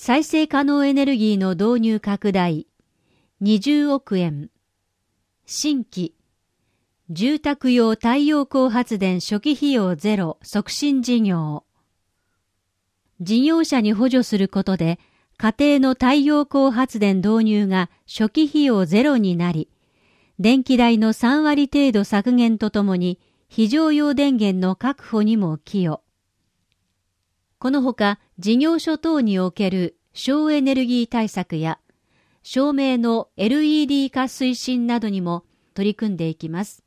再生可能エネルギーの導入拡大、20億円。新規、住宅用太陽光発電初期費用ゼロ促進事業。事業者に補助することで、家庭の太陽光発電導入が初期費用ゼロになり、電気代の3割程度削減とともに、非常用電源の確保にも寄与。このほか、事業所等における省エネルギー対策や、照明の LED 化推進などにも取り組んでいきます。